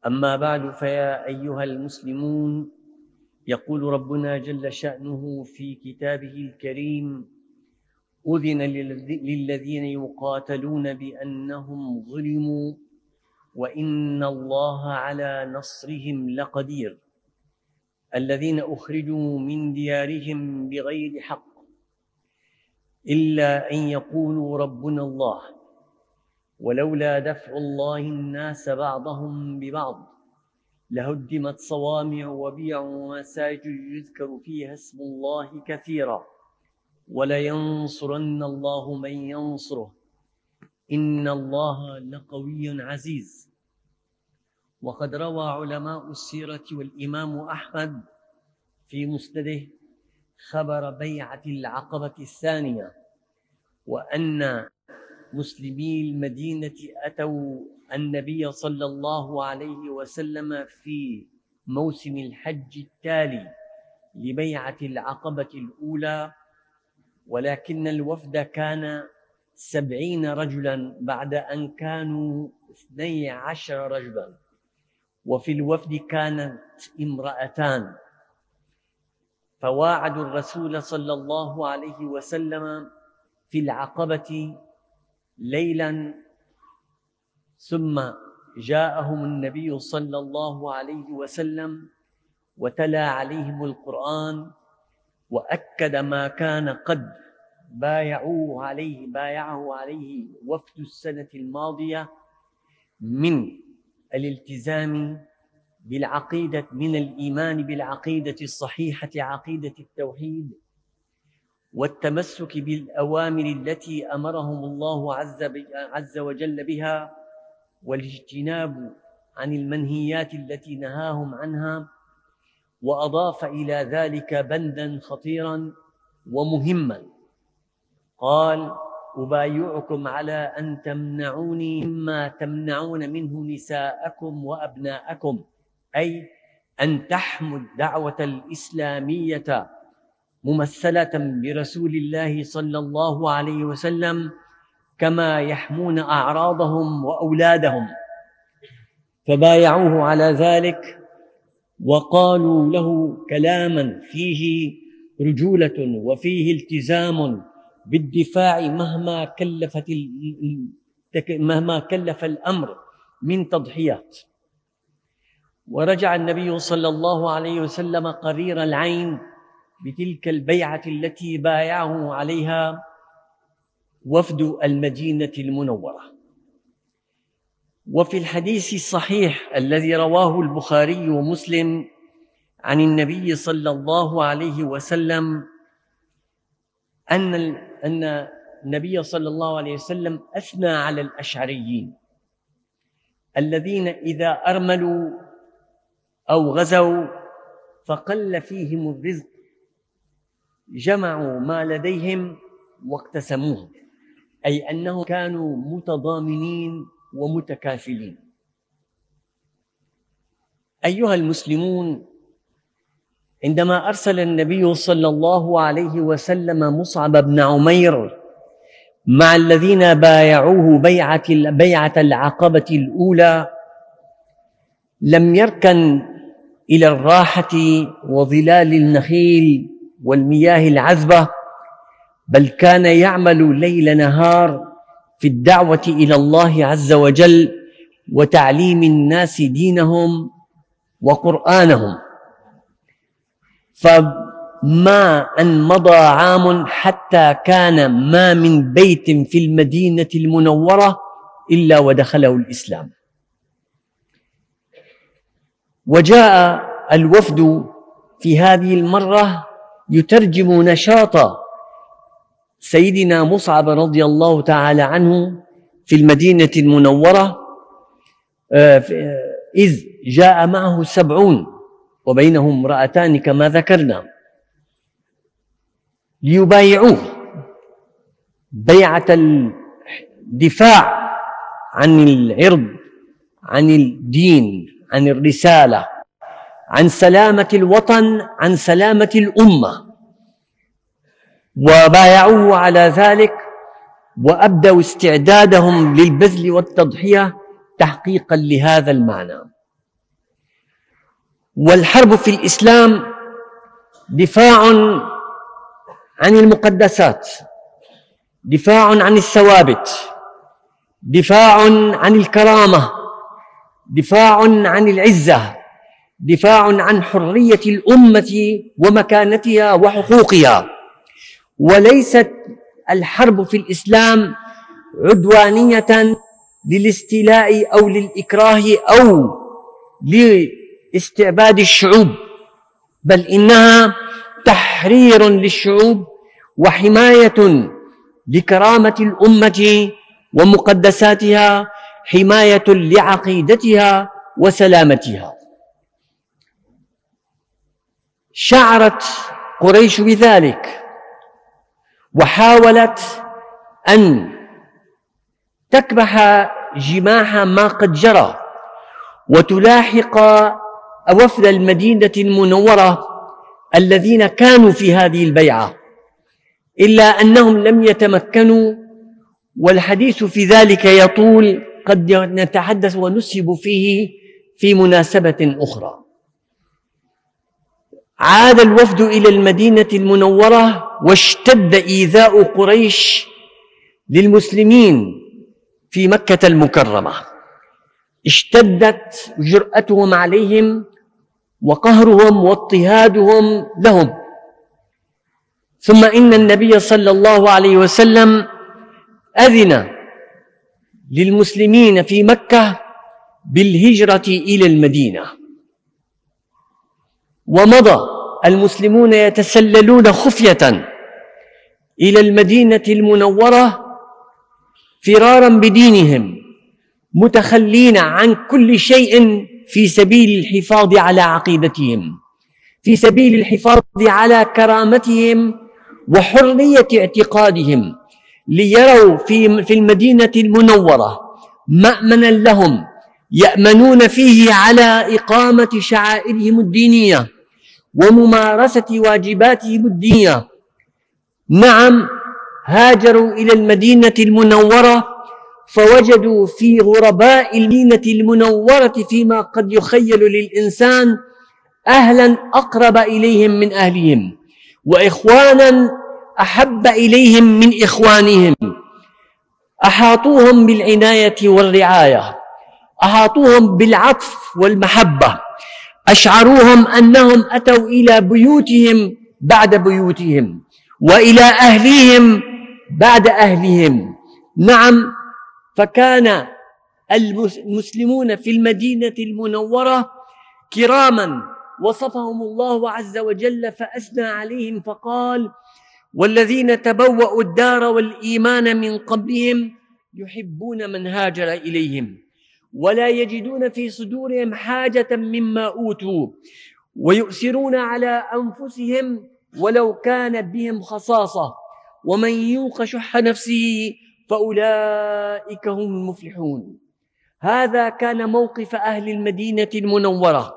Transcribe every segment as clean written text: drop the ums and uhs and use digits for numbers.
أما بعد، فيا أيها المسلمون، يقول ربنا جل شأنه في كتابه الكريم: أذن للذين يقاتلون بأنهم ظلموا وإن الله على نصرهم لقدير. الذين أخرجوا من ديارهم بغير حق إلا أن يقولوا ربنا الله، ولولا دفع الله الناس بعضهم ببعض لهدمت صوامع وبيع ومساجد يذكر فيها اسم الله كثيرا ولينصرن الله من ينصره إن الله لقوي عزيز. وقد روى علماء السيرة والإمام أحمد في مسنده خبر بيعة العقبة الثانية، وأن مسلمي المدينة أتوا النبي صلى الله عليه وسلم في موسم الحج التالي لبيعة العقبة الأولى، ولكن الوفد كان 70 رجلا بعد أن كانوا 12 رجلا، وفي الوفد كانت امرأتان. فواعدوا الرسول صلى الله عليه وسلم في العقبة ليلا، ثم جاءهم النبي صلى الله عليه وسلم وتلا عليهم القرآن وأكد ما كان قد بايعه عليه وفد السنة الماضية من الالتزام بالعقيدة، من الإيمان بالعقيدة الصحيحة، عقيدة التوحيد، والتمسك بالأوامر التي أمرهم الله عز وجل بها، والاجتناب عن المنهيات التي نهاهم عنها. وأضاف إلى ذلك بندا خطيرا ومهما، قال: أبايعكم على أن تمنعوني مما تمنعون منه نساءكم وأبناءكم، أي أن تحموا الدعوة الإسلامية ممثلة برسول الله صلى الله عليه وسلم كما يحمون أعراضهم وأولادهم. فبايعوه على ذلك وقالوا له كلاما فيه رجولة وفيه التزام بالدفاع مهما كلف الأمر من تضحيات. ورجع النبي صلى الله عليه وسلم قرير العين بتلك البيعة التي بايعه عليها وفد المدينة المنورة. وفي الحديث الصحيح الذي رواه البخاري ومسلم عن النبي صلى الله عليه وسلم أن النبي صلى الله عليه وسلم أثنى على الأشعريين الذين إذا أرملوا أو غزوا فقل فيهم الرزق جمعوا ما لديهم واقتسموه، أي أنهم كانوا متضامنين ومتكافلين. أيها المسلمون، عندما أرسل النبي صلى الله عليه وسلم مصعب بن عمير مع الذين بايعوه بيعة العقبة الأولى، لم يركن إلى الراحة وظلال النخيل والمياه العذبة، بل كان يعمل ليل نهار في الدعوة إلى الله عز وجل وتعليم الناس دينهم وقرآنهم. فما أن مضى عام حتى كان ما من بيت في المدينة المنورة إلا ودخله الإسلام. وجاء الوفد في هذه المرة يترجم نشاط سيدنا مصعب رضي الله تعالى عنه في المدينة المنورة، إذ جاء معه 70 وبينهم امرأتان كما ذكرنا ليبايعوه بيعة الدفاع عن العرض، عن الدين، عن الرسالة، عن سلامة الوطن، عن سلامة الأمة. وبايعوه على ذلك وأبدوا استعدادهم للبذل والتضحية تحقيقا لهذا المعنى. والحرب في الإسلام دفاع عن المقدسات، دفاع عن الثوابت، دفاع عن الكرامة، دفاع عن العزة، دفاع عن حرية الأمة ومكانتها وحقوقها. وليست الحرب في الإسلام عدوانية للاستيلاء أو للإكراه أو لاستعباد الشعوب، بل إنها تحرير للشعوب وحماية لكرامة الأمة ومقدساتها، حماية لعقيدتها وسلامتها. شعرت قريش بذلك وحاولت أن تكبح جماح ما قد جرى وتلاحق وفد المدينة المنورة الذين كانوا في هذه البيعة، إلا أنهم لم يتمكنوا، والحديث في ذلك يطول، قد نتحدث ونسهب فيه في مناسبة أخرى. عاد الوفد إلى المدينة المنورة واشتد إيذاء قريش للمسلمين في مكة المكرمة، اشتدت جرأتهم عليهم وقهرهم واضطهادهم لهم. ثم إن النبي صلى الله عليه وسلم أذن للمسلمين في مكة بالهجرة إلى المدينة، ومضى المسلمون يتسللون خفية إلى المدينة المنورة فرارا بدينهم، متخلين عن كل شيء في سبيل الحفاظ على عقيدتهم، في سبيل الحفاظ على كرامتهم وحرية اعتقادهم، ليروا في المدينة المنورة مأمنا لهم يأمنون فيه على إقامة شعائرهم الدينية وممارسة واجباتهم الدينية. نعم، هاجروا إلى المدينة المنورة فوجدوا في غرباء المدينة المنورة فيما قد يخيل للإنسان أهلا أقرب إليهم من أهلهم، وإخوانا أحب إليهم من إخوانهم، أحاطوهم بالعناية والرعاية، أحاطوهم بالعطف والمحبة، أشعروهم أنهم أتوا إلى بيوتهم بعد بيوتهم وإلى أهليهم بعد أهلهم. نعم، فكان المسلمون في المدينة المنورة كراما وصفهم الله عز وجل فأثنى عليهم فقال: والذين تبوأوا الدار والإيمان من قبلهم يحبون من هاجر إليهم ولا يجدون في صدورهم حاجة مما أوتوا ويؤثرون على أنفسهم ولو كان بهم خصاصة ومن يوق شح نفسه فأولئك هم المفلحون. هذا كان موقف أهل المدينة المنورة.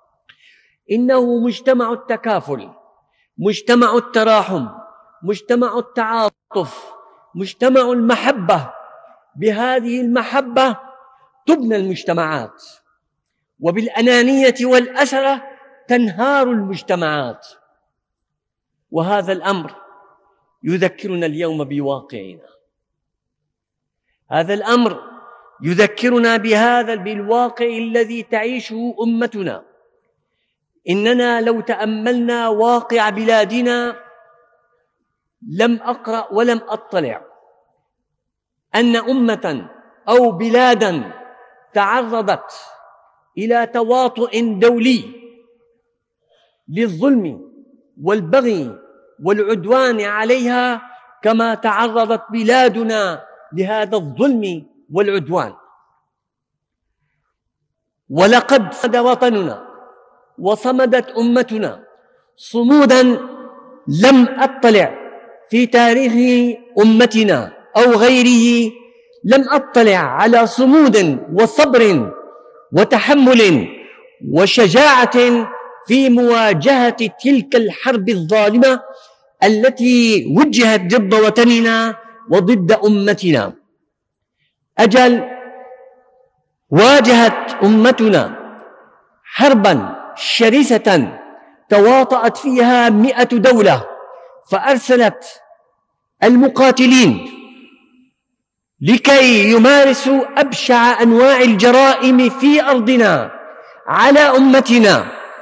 إنه مجتمع التكافل، مجتمع التراحم، مجتمع التعاطف، مجتمع المحبة. بهذه المحبة تبنى المجتمعات، وبالأنانية والأسرة تنهار المجتمعات. وهذا الأمر يذكرنا اليوم بواقعنا، هذا الأمر يذكرنا بالواقع الذي تعيشه أمتنا. إننا لو تأملنا واقع بلادنا لم أقرأ ولم أطلع أن أمة أو بلادا تعرضت إلى تواطؤ دولي للظلم والبغي والعدوان عليها كما تعرضت بلادنا لهذا الظلم والعدوان. ولقد صمد وطننا وصمدت أمتنا صمودا لم أطلع في تاريخ أمتنا أو غيره، لم أطلع على صمود وصبر وتحمل وشجاعة في مواجهة تلك الحرب الظالمة التي وجهت ضد وطننا وضد أمتنا. أجل واجهت أمتنا حربا شرسة تواطأت فيها 100 دولة، فأرسلت المقاتلين لكي يمارسوا أبشع أنواع الجرائم في أرضنا على أمتنا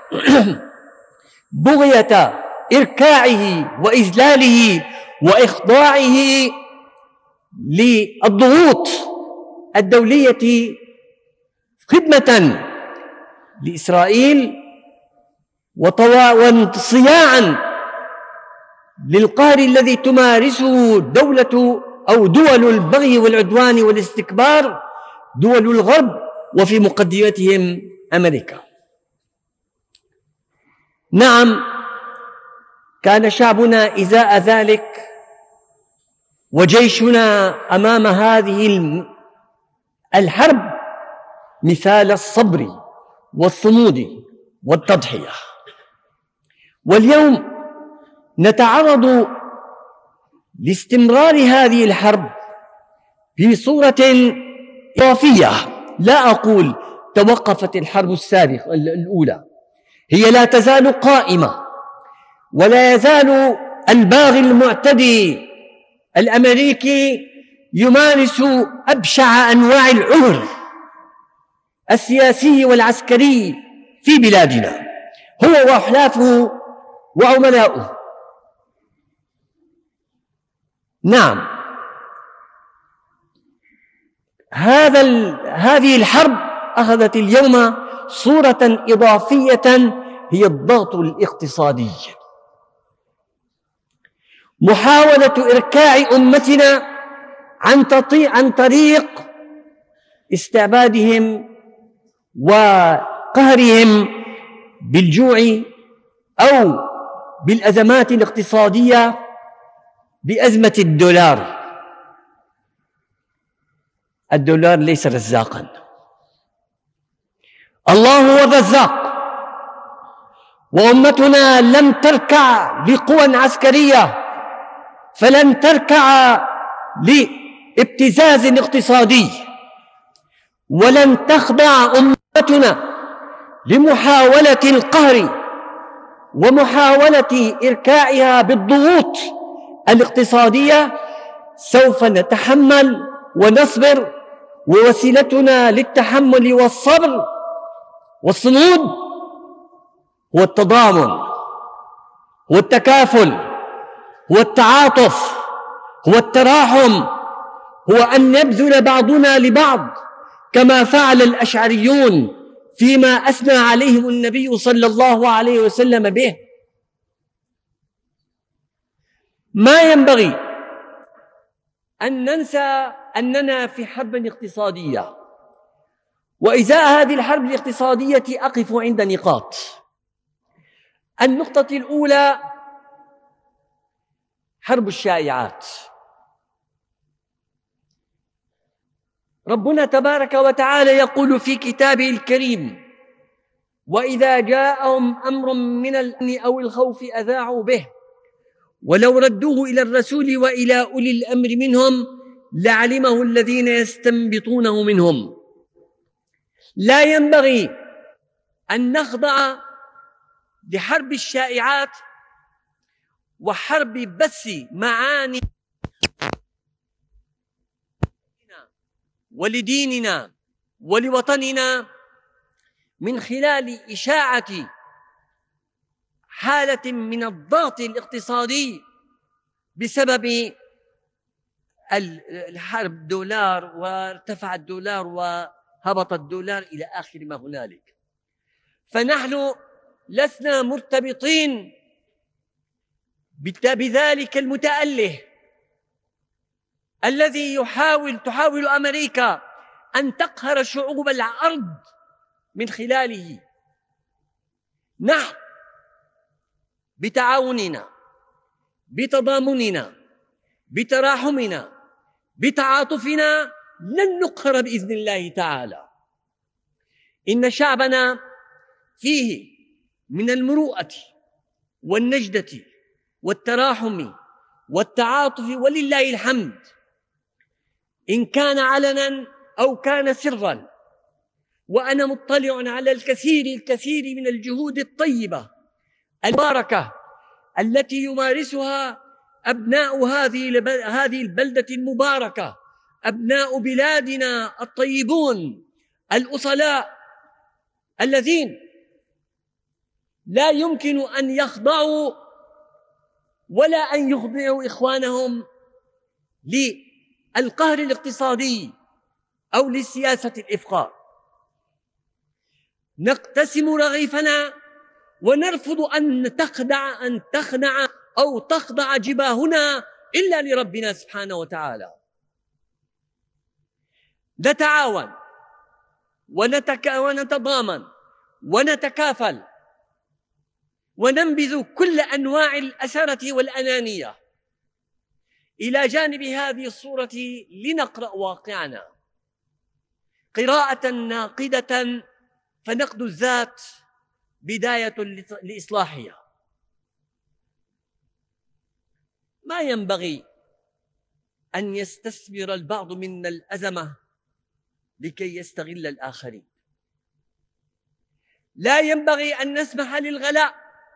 بغية إركاعه وإذلاله وإخضاعه للضغوط الدولية خدمة لإسرائيل وصياعا للقهر الذي تمارسه دولة أو دول البغي والعدوان والاستكبار، دول الغرب، وفي مقدمتهم أمريكا. نعم، كان شعبنا إزاء ذلك وجيشنا أمام هذه الحرب مثال الصبر والصمود والتضحية. واليوم نتعرض لاستمرار هذه الحرب في صورة إضافية. لا أقول توقفت الحرب السابقة الأولى، هي لا تزال قائمة، ولا يزال الباغي المعتدي الأمريكي يمارس أبشع أنواع العمر السياسي والعسكري في بلادنا، هو وأحلافه وعملاؤه. نعم، هذه الحرب أخذت اليوم صورة إضافية، هي الضغط الاقتصادي، محاولة إركاع أمتنا عن طريق استعبادهم وقهرهم بالجوع أو بالأزمات الاقتصادية بأزمة الدولار. الدولار ليس رزاقا، الله هو الرزاق، وأمتنا لم تركع لقوى عسكرية، فلن تركع لابتزاز اقتصادي، ولن تخضع أمتنا لمحاولة القهر ومحاولة إركاعها بالضغوط الاقتصادية. سوف نتحمل ونصبر، ووسيلتنا للتحمل والصبر والصمود هو التضامن، هو التكافل، هو التعاطف، هو التراحم، هو أن يبذل بعضنا لبعض كما فعل الأشعريون فيما أثنى عليهم النبي صلى الله عليه وسلم به. ما ينبغي أن ننسى أننا في حرب اقتصادية، وإزاء هذه الحرب الاقتصادية أقف عند نقاط. النقطة الأولى حرب الشائعات. ربنا تبارك وتعالى يقول في كتابه الكريم: وإذا جاءهم أمر من الأمن أو الخوف أذاعوا به ولو ردوه إلى الرسول وإلى أولي الأمر منهم لعلمه الذين يستنبطونه منهم. لا ينبغي أن نخضع لحرب الشائعات وحرب بث معاني ولديننا ولوطننا من خلال إشاعة حالة من الضغط الاقتصادي بسبب الحرب دولار، وارتفع الدولار وهبط الدولار إلى آخر ما هنالك. فنحن لسنا مرتبطين بذلك المتأله الذي تحاول أمريكا أن تقهر شعوب الأرض من خلاله. نحن بتعاوننا، بتضامننا، بتراحمنا، بتعاطفنا لن نقهر بإذن الله تعالى. إن شعبنا فيه من المروءة والنجدة والتراحم والتعاطف ولله الحمد، إن كان علنا أو كان سرا، وأنا مطلع على الكثير من الجهود الطيبة المباركة التي يمارسها أبناء هذه البلدة المباركة، أبناء بلادنا الطيبون الأصلاء الذين لا يمكن أن يخضعوا ولا أن يخضعوا إخوانهم للقهر الاقتصادي أو لسياسة الإفقار. نقتسم رغيفنا ونرفض أن تخنع أو تخضع جباهنا إلا لربنا سبحانه وتعالى. نتعاون ونتضامن ونتكافل وننبذ كل أنواع الأسرة والأنانية إلى جانب هذه الصورة لنقرأ واقعنا قراءة ناقدة، فنقد الذات بداية لإصلاحها. ما ينبغي أن يستثمر البعض منا الأزمة لكي يستغل الآخرين. لا ينبغي أن نسمح للغلاء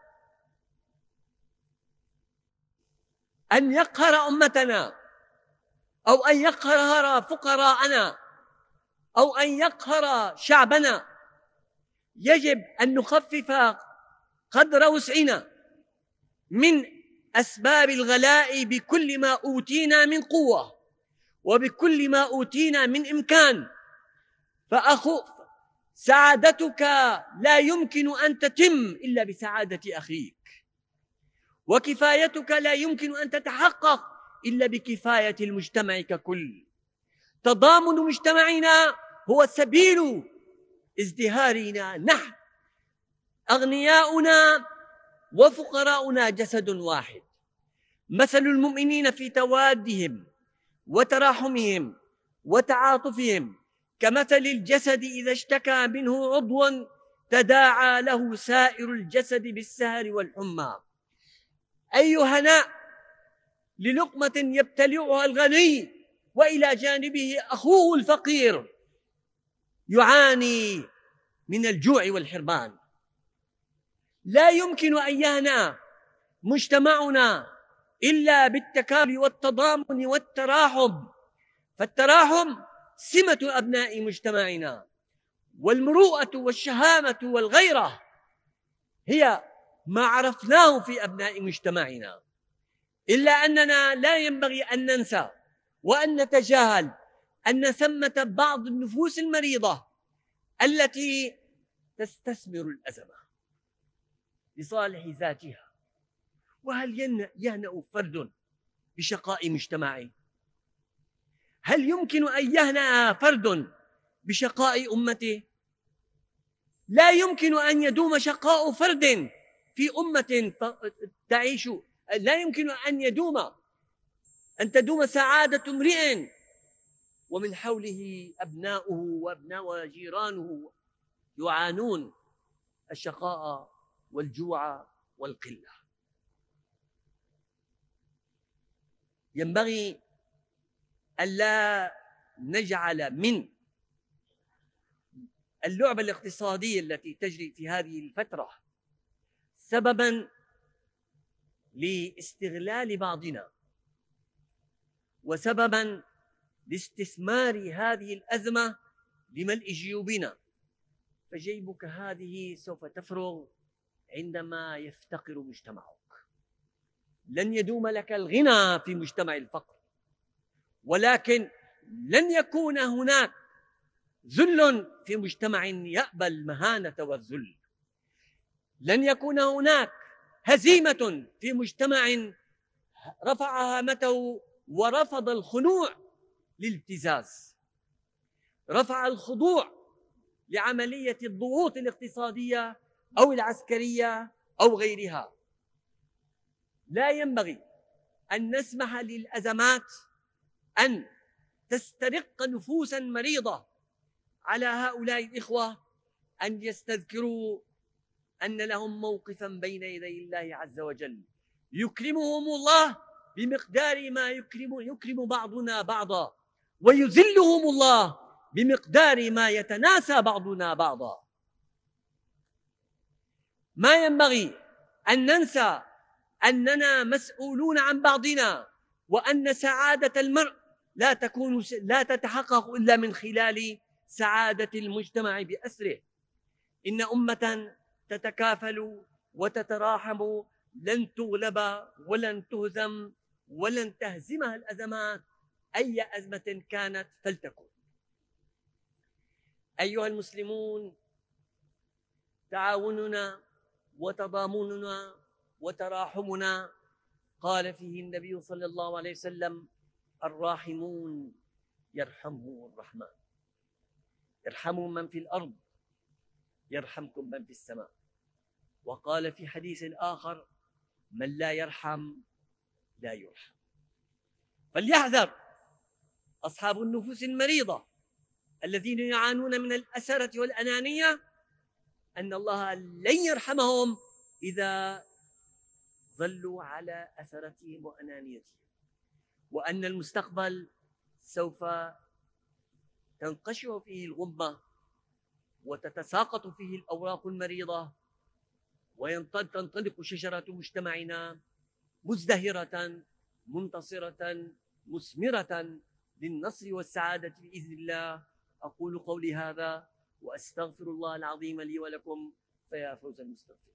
أن يقهر أمتنا أو أن يقهر فقراءنا أو أن يقهر شعبنا. يجب أن نخفف قدر وسعنا من أسباب الغلاء بكل ما أوتينا من قوة وبكل ما أوتينا من إمكان. سعادتك لا يمكن أن تتم إلا بسعادة أخيك، وكفايتك لا يمكن أن تتحقق إلا بكفاية المجتمع ككل. تضامن مجتمعنا هو سبيل ازدهارنا نحن، أغنياؤنا وفقراؤنا جسد واحد. مثل المؤمنين في توادهم وتراحمهم وتعاطفهم كمثل الجسد إذا اشتكى منه عضو تداعى له سائر الجسد بالسهر والحمى. أي هناء للقمة يبتلعها الغني وإلى جانبه أخوه الفقير يعاني من الجوع والحرمان. لا يمكن أن يهنأ مجتمعنا إلا بالتكافل والتضامن والتراحم، فالتراحم سمة أبناء مجتمعنا، والمروءة والشهامة والغيرة هي ما عرفناه في أبناء مجتمعنا. إلا أننا لا ينبغي أن ننسى وأن نتجاهل أن ثمة بعض النفوس المريضة التي تستثمر الأزمة لصالح ذاتها. وهل يهنأ فرد بشقاء مجتمعه؟ هل يمكن أن يهنأ فرد بشقاء أمته؟ لا يمكن أن يدوم شقاء فرد في أمة تعيش، لا يمكن أن تدوم سعادة امرئ ومن حوله أبناؤه وأبناء جيرانه يعانون الشقاء والجوع والقلة. ينبغي ألا نجعل من اللعبة الاقتصادية التي تجري في هذه الفترة سبباً لاستغلال بعضنا وسبباً لاستثمار هذه الأزمة لملء جيوبنا. فجيبك هذه سوف تفرغ عندما يفتقر مجتمعك. لن يدوم لك الغنى في مجتمع الفقر، ولكن لن يكون هناك ذل في مجتمع يأبى المهانة والذل. لن يكون هناك هزيمة في مجتمع رفع هامته ورفض الخنوع للابتزاز، رفع الخضوع لعملية الضغوط الاقتصادية أو العسكرية أو غيرها. لا ينبغي أن نسمح للأزمات أن تسترق نفوسا مريضة على هؤلاء الإخوة أن يستذكروا أن لهم موقفا بين يدي الله عز وجل يكرمهم الله بمقدار ما يكرم بعضنا بعضا، ويذلهم الله بمقدار ما يتناسى بعضنا بعضا. ما ينبغي أن ننسى أننا مسؤولون عن بعضنا، وأن سعادة المرء لا تتحقق إلا من خلال سعادة المجتمع بأسره. إن أمة تتكافل وتتراحم لن تغلب ولن تهزم ولن تهزمها الأزمات أي أزمة كانت فلتكن. أيها المسلمون، تعاوننا وتضامننا وتراحمنا قال فيه النبي صلى الله عليه وسلم: الراحمون يرحمهم الرحمن، ارحموا من في الأرض يرحمكم من في السماء. وقال في حديث آخر: من لا يرحم لا يرحم. فليحذر أصحاب النفوس المريضة الذين يعانون من الأسرة والأنانية أن الله لن يرحمهم إذا ظلوا على أسرتهم وأنانيتهم، وأن المستقبل سوف تنقشع فيه الغمة وتتساقط فيه الأوراق المريضة، وتنطلق شجرة مجتمعنا مزدهرة منتصرة مثمرة للنصر والسعادة بإذن الله. أقول قولي هذا وأستغفر الله العظيم لي ولكم، فيا فوز المستغفرين.